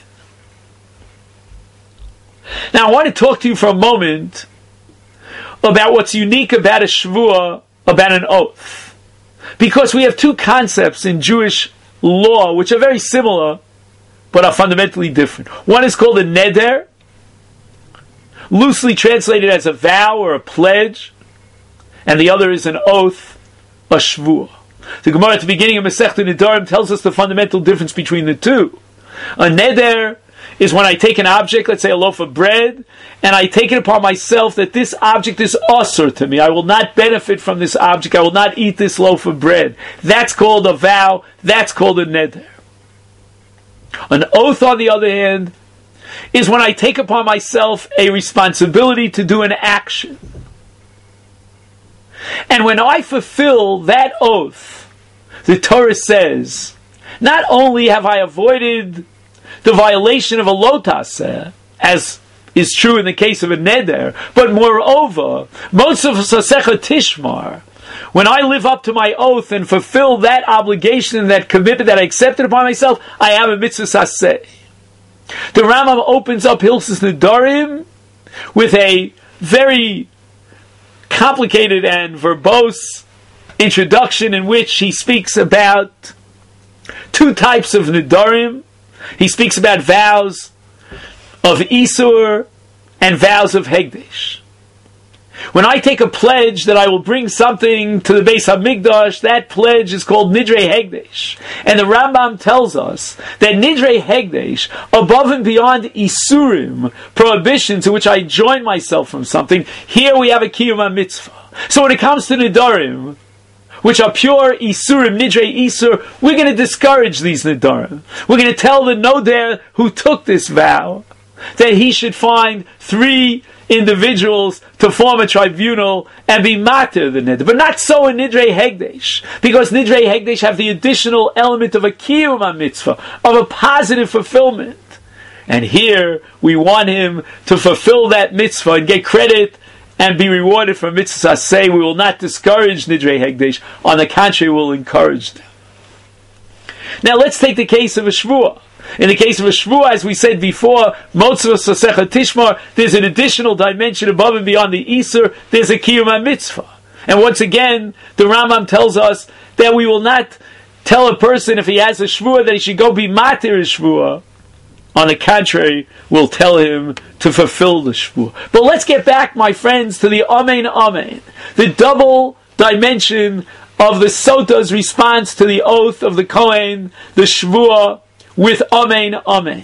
Now I want to talk to you for a moment about what's unique about a Shvuah, about an oath. Because we have two concepts in Jewish law which are very similar but are fundamentally different. One is called a neder, loosely translated as a vow or a pledge, and the other is an oath, a shvuah. The Gemara at the beginning of Masechta Nedarim tells us the fundamental difference between the two. A neder is when I take an object, let's say a loaf of bread, and I take it upon myself that this object is asur to me. I will not benefit from this object. I will not eat this loaf of bread. That's called a vow. That's called a neder. An oath, on the other hand, is when I take upon myself a responsibility to do an action. And when I fulfill that oath, the Torah says, not only have I avoided the violation of a lotas, as is true in the case of a neder, but moreover, most of sasecha tishmar, when I live up to my oath and fulfill that obligation, that commitment that I accepted upon myself, I have a mitzvah saseh. The Rambam opens up Hilchos Nedarim with a very complicated and verbose introduction in which he speaks about two types of Nedarim. He speaks about vows of Isur and vows of Hegdesh. When I take a pledge that I will bring something to the Beis HaMikdash, that pledge is called Nidrei Hegdesh. And the Rambam tells us that Nidrei Hegdesh, above and beyond Isurim, prohibitions to which I join myself from something, here we have a Kiyum HaMitzvah. So when it comes to Nidarim, which are pure Isurim, Nidrei Isur, we're going to discourage these Nidarim. We're going to tell the Noder who took this vow that he should find three individuals to form a tribunal and be matir the neder. But not so in Nidrei Hegdesh, because Nidrei Hegdesh have the additional element of a kiyum mitzvah, of a positive fulfillment. And here we want him to fulfill that mitzvah and get credit and be rewarded for mitzvah. Say we will not discourage Nidrei Hegdesh. On the contrary, we will encourage them. Now let's take the case of a shvuah. In the case of a shvuah, as we said before, Motzvah Sasecha Tishmar, there's an additional dimension above and beyond the Isur, there's a Kiyum mitzvah. And once again, the Rambam tells us that we will not tell a person if he has a shvuah that he should go be matir his shvuah. On the contrary, we'll tell him to fulfill the shvuah. But let's get back, my friends, to the Amen Amen, the double dimension of the Sota's response to the oath of the Kohen, the shvuah, with Amen, Amen.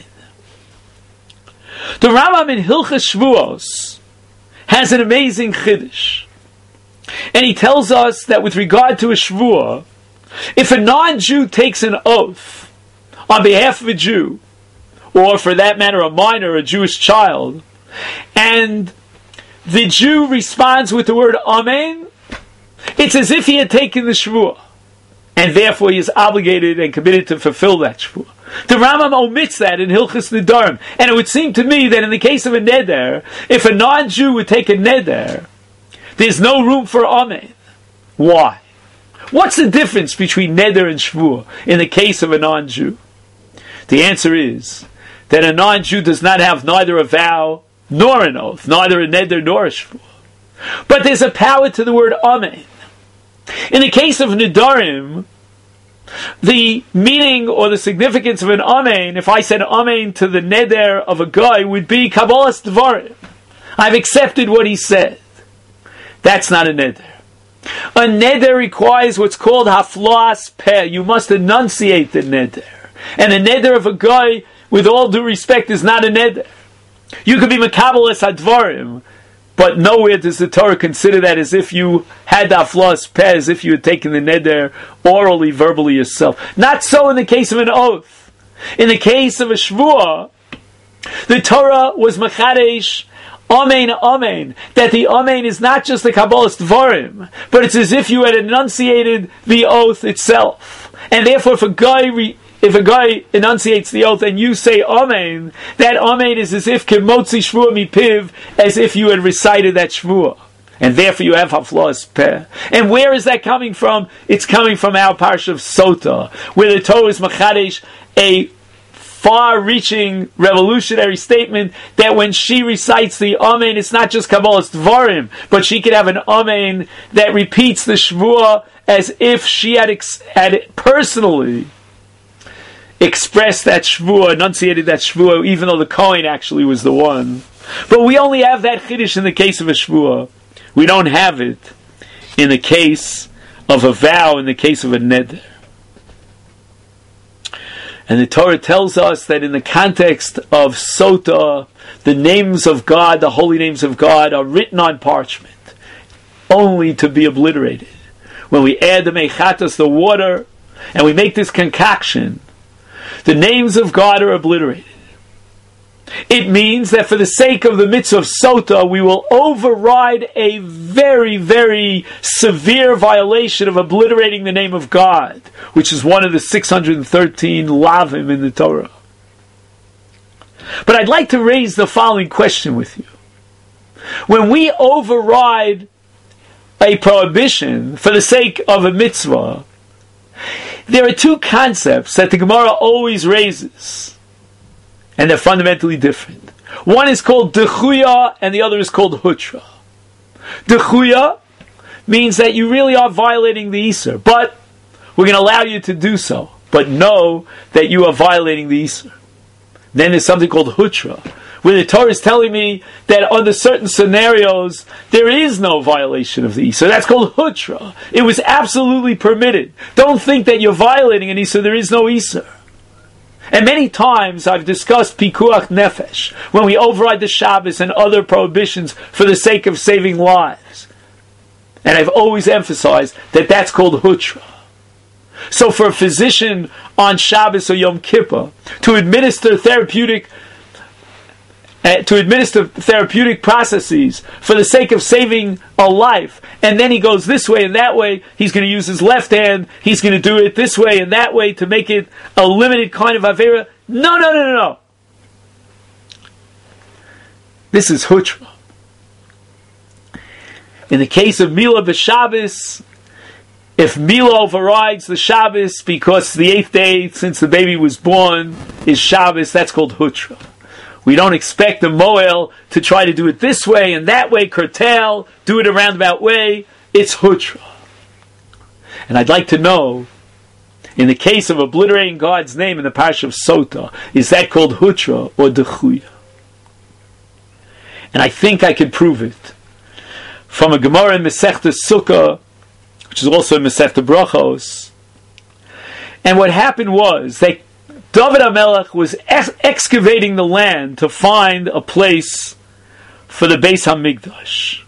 The Rambam in Hilchos Shvuos has an amazing chiddush. And he tells us that with regard to a shvuah, if a non-Jew takes an oath on behalf of a Jew, or for that matter a minor, a Jewish child, and the Jew responds with the word Amen, it's as if he had taken the shvuah, and therefore he is obligated and committed to fulfill that shvuah. The Rambam omits that in Hilchos Nedarim. And it would seem to me that in the case of a neder, if a non-Jew would take a neder, there's no room for Amen. Why? What's the difference between neder and shvuah in the case of a non-Jew? The answer is that a non-Jew does not have neither a vow nor an oath, neither a neder nor a shvuah. But there's a power to the word Amen. In the case of Nedarim, the meaning or the significance of an Amen, if I said Amen to the neder of a guy, would be Kabbalas Dvarim. I've accepted what he said. That's not a neder. A neder requires what's called haflas peh. You must enunciate the neder. And a neder of a guy, with all due respect, is not a neder. You could be Makabalas Advarim, but nowhere does the Torah consider that as if you had haflas peh, as if you had taken the neder orally, verbally yourself. Not so in the case of an oath. In the case of a shvuah, The Torah was Machadesh, Amen, Amen, that the Amen is not just the Kabbalah's Dvarim, but it's as if you had enunciated the oath itself. And therefore, if a guy re- if a guy enunciates the oath and you say Amen, that Amen is as if Kemotzi Shvuah Mipiv, as if you had recited that Shvuah. And therefore you have Haflas Peh. And where is that coming from? It's coming from our Parsha of Sota, where the Torah is Machadesh, a far-reaching revolutionary statement that when she recites the Amen, it's not just Kabbalah's Dvarim, but she could have an Amen that repeats the Shvuah as if she had, ex- had personally expressed that Shvuah, enunciated that Shvuah, even though the Kohen actually was the one. But we only have that Chiddush in the case of a Shvuah. We don't have it in the case of a vow, in the case of a neder. And the Torah tells us that in the context of Sota, the names of God, the holy names of God, are written on parchment, only to be obliterated. When we add the mechatas, the water, and we make this concoction, the names of God are obliterated. It means that for the sake of the mitzvah of Sota, we will override a very, very severe violation of obliterating the name of God, which is one of the six hundred thirteen lavim in the Torah. But I'd like to raise the following question with you. When we override a prohibition for the sake of a mitzvah, there are two concepts that the Gemara always raises, and they're fundamentally different. One is called dechuya, and the other is called hutra. Dechuya means that you really are violating the Isur, but we're going to allow you to do so, but know that you are violating the Isur. Then there's something called hutra, where the Torah is telling me that under certain scenarios, there is no violation of the Isur. That's called hutra. It was absolutely permitted. Don't think that you're violating an Isur, there is no Isur. And many times I've discussed pikuach nefesh, when we override the Shabbos and other prohibitions for the sake of saving lives. And I've always emphasized that that's called hutra. So for a physician on Shabbos or Yom Kippur to administer therapeutic uh, to administer therapeutic processes for the sake of saving a life, and then he goes this way and that way, he's going to use his left hand, he's going to do it this way and that way to make it a limited kind of avera. No, no, no, no, no. This is hutra. In the case of Mila b'Shabbos, if Mila overrides the Shabbos because the eighth day since the baby was born is Shabbos, that's called hutra. We don't expect the Moel to try to do it this way and that way, curtail, do it a roundabout way. It's hutra. And I'd like to know, in the case of obliterating God's name in the Parsha of Sota, is that called hutra or dechuya? And I think I could prove it from a Gemara in Masechta Sukkah, which is also in Masechta Brachos. And what happened was that David HaMelech was ex- excavating the land to find a place for the Beis HaMikdash.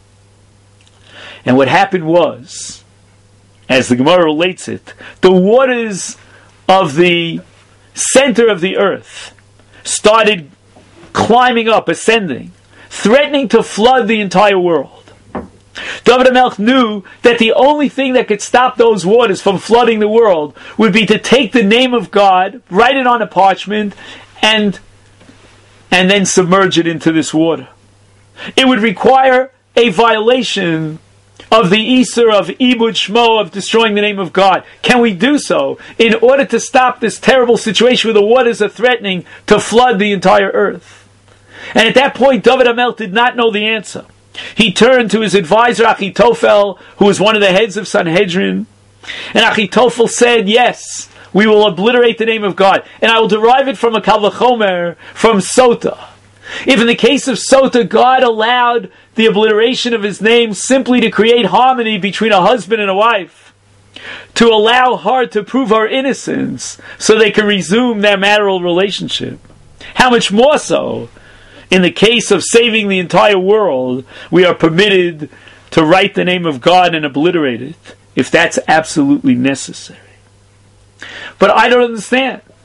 And what happened was, as the Gemara relates it, the waters of the center of the earth started climbing up, ascending, threatening to flood the entire world. David HaMelech knew that the only thing that could stop those waters from flooding the world would be to take the name of God, write it on a parchment, and and then submerge it into this water. It would require a violation of the Isur of Ibud Shmo, of destroying the name of God. Can we do so in order to stop this terrible situation where the waters are threatening to flood the entire earth? And at that point, David HaMelech did not know the answer. He turned to his advisor Achitophel, who was one of the heads of Sanhedrin, and Achitophel said, yes, we will obliterate the name of God, and I will derive it from a Kal V'chomer, from Sota. If in the case of Sota, God allowed the obliteration of his name simply to create harmony between a husband and a wife, to allow her to prove her innocence so they can resume their marital relationship, how much more so in the case of saving the entire world, we are permitted to write the name of God and obliterate it, if that's absolutely necessary. But I don't understand.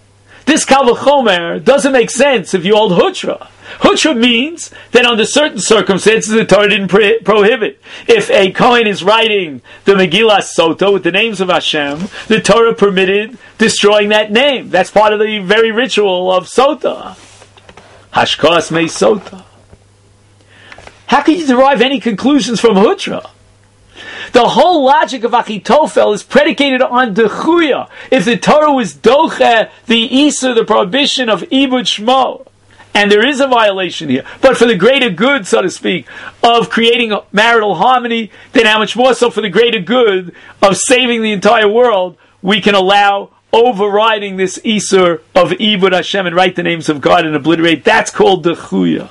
This Kal V'chomer doesn't make sense if you hold Hutra. Hutra means that under certain circumstances the Torah didn't pre- prohibit. If a Kohen is writing the Megillah Sota with the names of Hashem, the Torah permitted destroying that name. That's part of the very ritual of Sota. Hashkas Mei Sota. How can you derive any conclusions from Hutra? The whole logic of Achitofel is predicated on Dechuya. If the Torah was Doche, the Isur, the prohibition of Ibud Shmo, and there is a violation here, but for the greater good, so to speak, of creating marital harmony, then how much more so for the greater good of saving the entire world, we can allow overriding this Isur of Ibud Hashem and write the names of God and obliterate. That's called Dechuya.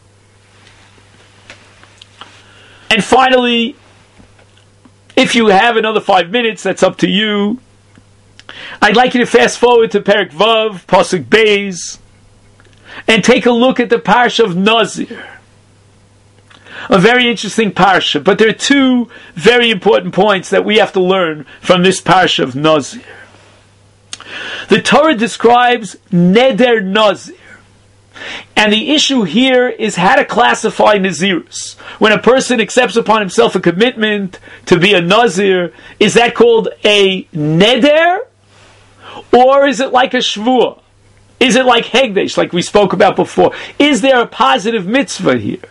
And finally, if you have another five minutes, that's up to you. I'd like you to fast forward to Perek Vav, Pasuk Beis, and take a look at the parsha of Nazir. A very interesting parsha, but there are two very important points that we have to learn from this parsha of Nazir. The Torah describes Neder Nazir. And the issue here is how to classify Nazirus. When a person accepts upon himself a commitment to be a Nazir, is that called a Neder? Or is it like a Shvuah? Is it like Hegdesh, like we spoke about before? Is there a positive mitzvah here?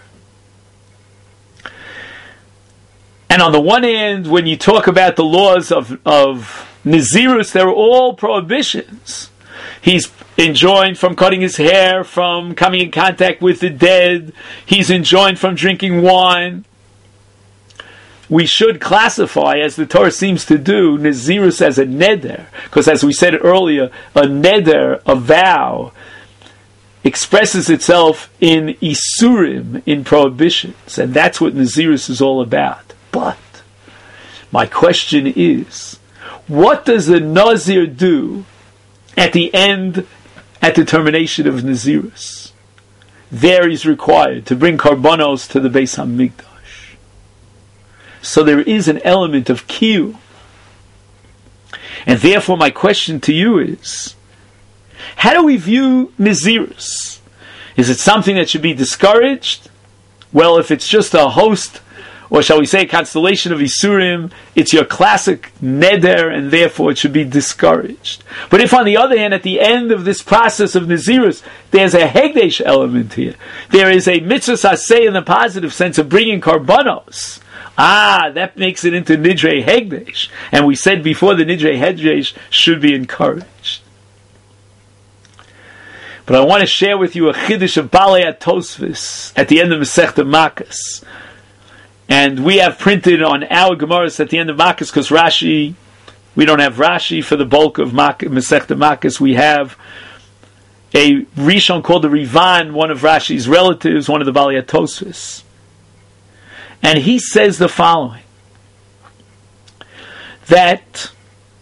And on the one hand, when you talk about the laws of, of Nazirus, they're all prohibitions. He's enjoined from cutting his hair, from coming in contact with the dead. He's enjoined from drinking wine. We should classify, as the Torah seems to do, Nazirus as a neder. Because as we said earlier, a neder, a vow, expresses itself in isurim, in prohibitions. And that's what Nazirus is all about. But my question is, what does the Nazir do at the end, at the termination of Nazirus? There he's required to bring karbanos to the Beis HaMikdash. So there is an element of kiyum. And therefore my question to you is, how do we view Nazirus? Is it something that should be discouraged? Well, if it's just a host, or shall we say a constellation of Isurim, it's your classic neder, and therefore it should be discouraged. But if on the other hand, at the end of this process of Nazirus, there's a Hegdesh element here, there is a mitzvah saseh in the positive sense of bringing karbanos, ah, that makes it into Nidrei Hegdesh. And we said before, the Nidrei Hegdesh should be encouraged. But I want to share with you a chiddush of Balei Tosfos at the end of Masechta Makkos. And we have printed on our Gemaras at the end of Makkos, because Rashi, we don't have Rashi for the bulk of Mak- Masechta Makkos. We have a Rishon called the Rivan, one of Rashi's relatives, one of the Balei Tosfos. And he says the following, that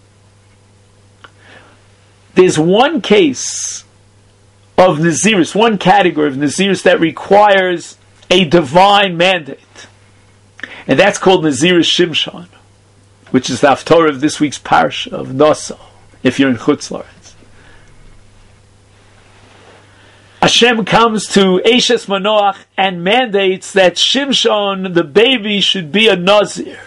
there's one case of Nazirus, one category of Nazirus that requires a divine mandate. And that's called Nazirus Shimshon, which is the Haftorah of this week's Parsha of Naso, if you're in Chutz La'aretz. Hashem comes to Eshes Manoach and mandates that Shimshon, the baby, should be a Nazir.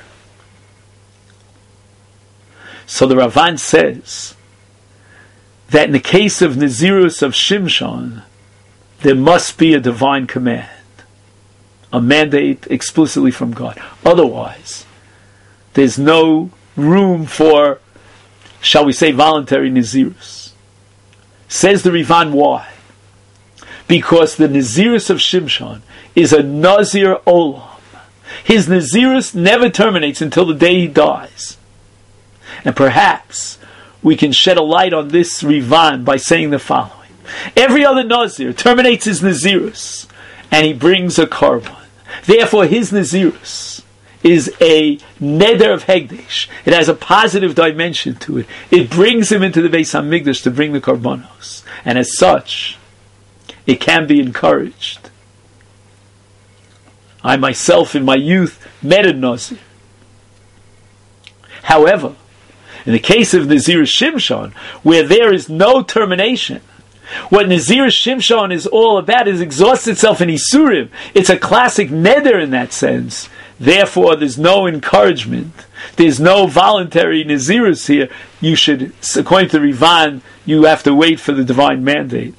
So the Ravan says that in the case of Nazirus of Shimshon, there must be a divine command, a mandate explicitly from God. Otherwise, there's no room for, shall we say, voluntary Nazirus. Says the Rivan, why? Because the Nazirus of Shimshon is a Nazir Olam. His Nazirus never terminates until the day he dies. And perhaps we can shed a light on this Rivan by saying the following. Every other Nazir terminates his Nazirus and he brings a korban. Therefore his Nazirus is a neder of Hegdesh. It has a positive dimension to it. It brings him into the Beis HaMikdash to bring the korbanos. And as such, it can be encouraged. I myself in my youth met a Nazir. However, In the case of Nazir Shimshon, where there is no termination, what Nazir Shimshon is all about is exhausts itself in Isurim. It's a classic neder in that sense. Therefore, there's no encouragement. There's no voluntary Nazirus here. You should, according to Rivan, you have to wait for the divine mandate.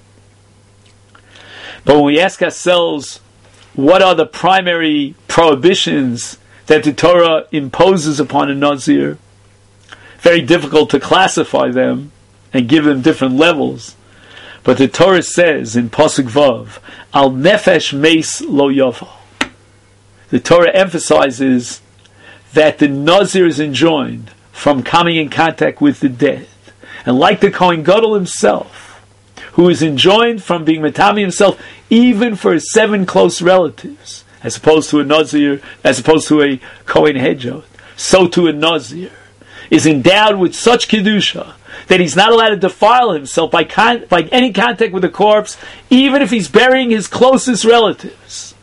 But when we ask ourselves, what are the primary prohibitions that the Torah imposes upon a Nazir? Very difficult to classify them and give them different levels. But the Torah says in Pasuk Vav, Al nefesh meis lo yovo. The Torah emphasizes that the Nazir is enjoined from coming in contact with the dead. And like the Kohen Gadol himself, who is enjoined from being Matami himself, even for his seven close relatives, as opposed to a Nazir, as opposed to a Kohen Hedjot, so to a Nazir, is endowed with such Kedusha that he's not allowed to defile himself by, con- by any contact with a corpse, even if he's burying his closest relatives.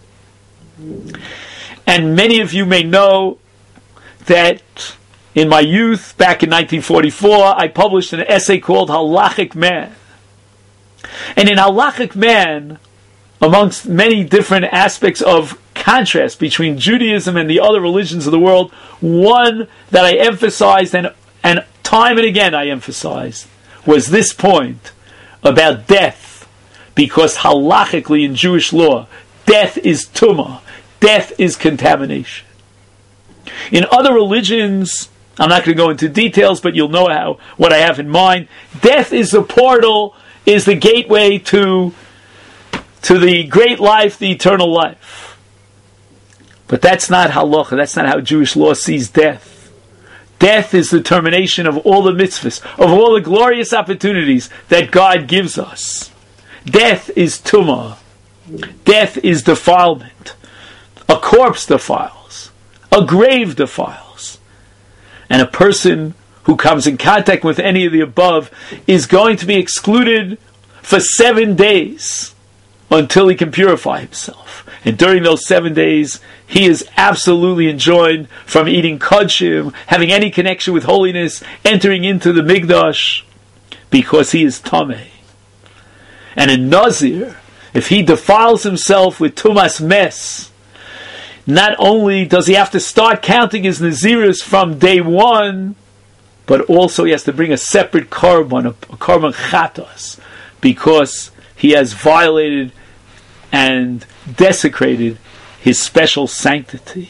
And many of you may know that in my youth, back in nineteen forty-four, I published an essay called Halachic Man. And in Halachic Man, amongst many different aspects of contrast between Judaism and the other religions of the world, one that I emphasized, and, and time and again I emphasized, was this point about death. Because halachically in Jewish law, death is tumah. Death is contamination. In other religions, I'm not going to go into details, but you'll know how what I have in mind. Death is the portal, is the gateway to, to the great life, the eternal life. But that's not halacha. That's not how Jewish law sees death. Death is the termination of all the mitzvahs, of all the glorious opportunities that God gives us. Death is tumah. Death is defilement. A corpse defiles. A grave defiles. And a person who comes in contact with any of the above is going to be excluded for seven days until he can purify himself. And during those seven days, he is absolutely enjoined from eating kodshim, having any connection with holiness, entering into the Mikdash, because he is tameh. And a Nazir, if he defiles himself with tumas mes, not only does he have to start counting his Nazirus from day one, but also he has to bring a separate korban, a, a korban chatas, because he has violated and desecrated his special sanctity.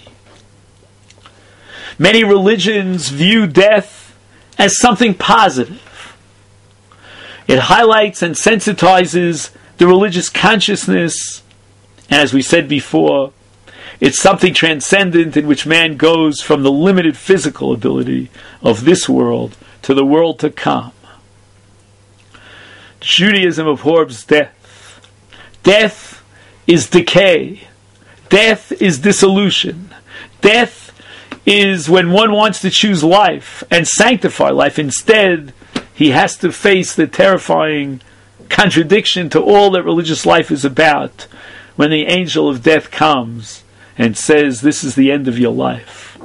Many religions view death as something positive. It highlights and sensitizes the religious consciousness, and as we said before, it's something transcendent in which man goes from the limited physical ability of this world to the world to come. Judaism abhors death. Death is decay. Death is dissolution. Death is when one wants to choose life and sanctify life. Instead, he has to face the terrifying contradiction to all that religious life is about when the angel of death comes and says, this is the end of your life.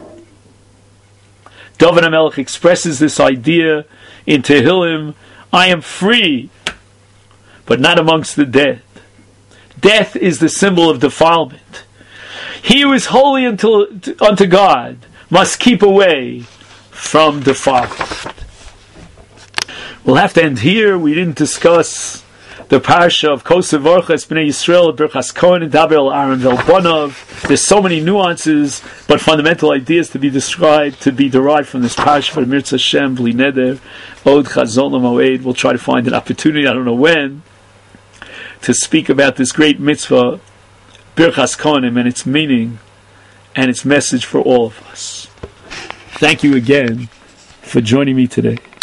David HaMelech expresses this idea in Tehillim, I am free, but not amongst the dead. Death is the symbol of defilement. He who is holy unto, unto God must keep away from defilement. We'll have to end here. We didn't discuss the parsha of Kosev Orchas Bnei Yisrael, Birchas Kohen, and Daber el Aaron Velbonav. There's so many nuances, but fundamental ideas to be described, to be derived from this parsha for Mirza Hashem, Bli Neder, Od Chazon L'Moed. We'll try to find an opportunity, I don't know when, to speak about this great mitzvah, Birchas Kohanim, and its meaning and its message for all of us. Thank you again for joining me today.